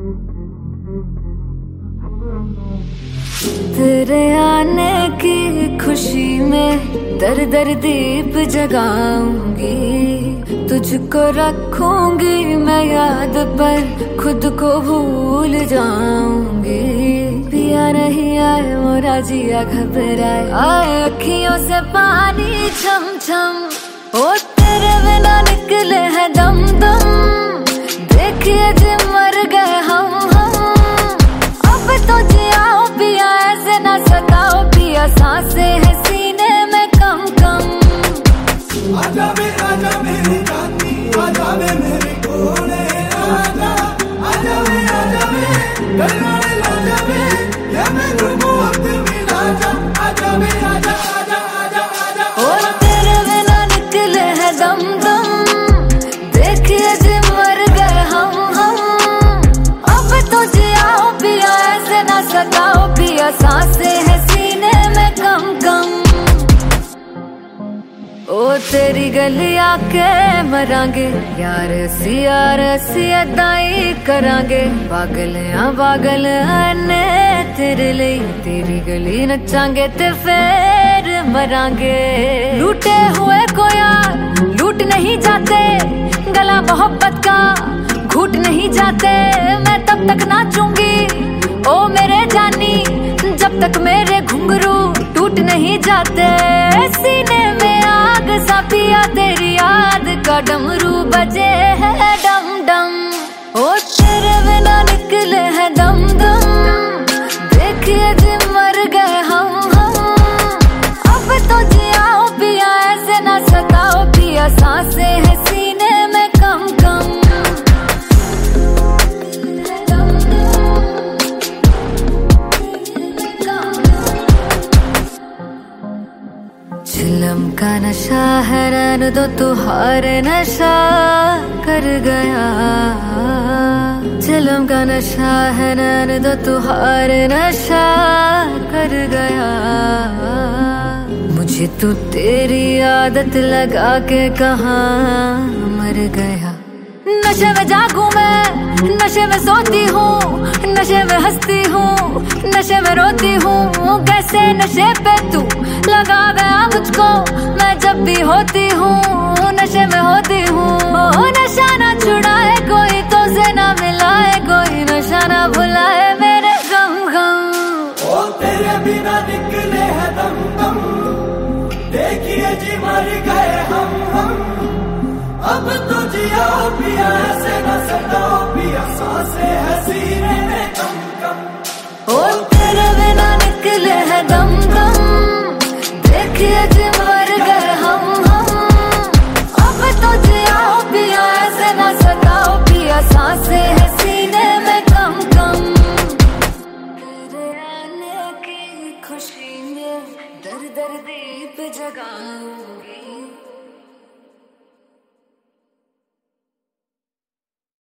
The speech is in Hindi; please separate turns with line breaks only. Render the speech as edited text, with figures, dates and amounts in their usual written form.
तेरे आने की खुशी में दर दर दीप जगाऊंगी, तुझको रखूंगी मैं याद पर खुद को भूल जाऊंगी। पिया नहीं आए मोरा जिया घबराए, आए अखियों से पानी छम छम। ओ तेरे बिना निकले है दम दम, देखिए जी मर गए हम। अब तो जियाओ पिया ऐसे न सताओ पिया, सांसें है सीने में कम कम।
आजा मेरी रानी, आजा मेरे कोने, आजा गलवाने लाजा वे, या मैं घूमूं अब तेरी राजा। आजा
और तेरे बिना निकले है दम दम, देखिए जी मर गए हम। अब तो जियाओ पिया ऐसे न सताओ पिया, सांसें है सीने में कम कम। ओ तेरी गली आके मरांगे यार, सी अदाई करांगे। पागल ने तेरे लिए, तेरी गली नचांगे ते फिर मरांगे। लूटे हुए को यार लूट नहीं जाते, गला मोहब्बत का घूट नहीं जाते। मैं तब तक नाचूंगी ओ मेरे जानी, जब तक मेरे घुंघरू टूट नहीं जाते। सीने में आग सा पिया, तेरी याद का डमरू बजे है डम डम। ओ तेरे बिना निकले है दम दम, देखिए जी मर गए हम। अब तो जियाओ पिया ऐसे न सताओ पिया, सांसें है सीने में कम कम। चिलम का नशा है रहने दो, तुहारे नशा कर गया। चिलम का नशा है रहने दो, तुहारे नशा कर गया। मुझे तू तेरी आदत लगा के कहाँ मर गया। नशे में जागूं मैं, नशे में सोती हूँ, नशे में हंसती हूँ, नशे में रोती हूँ। कैसे नशे पे तू लगा गया मुझको, मैं जब भी होती हूँ नशे में होती हूँ। नशा ना छुड़ाए कोई, तो से ना मिलाए कोई, नशा ना भुलाए मेरे गम गम।
ओ तेरे बिना निकले है दम दम, देखिए जी मर गए हम। अब तो जियाओ पिया ऐसे न सताओ पिया, सांसें है सीने में कम कम।
ओ तेरे बिना निकले है दम दम, देखिए जी मर गए हम। अब तो जियाओ पिया ऐसे न सताओ पिया, सांसें है सीने में कम कम। तेरे आने की खुशी में दर दर दीप जगाऊंगी।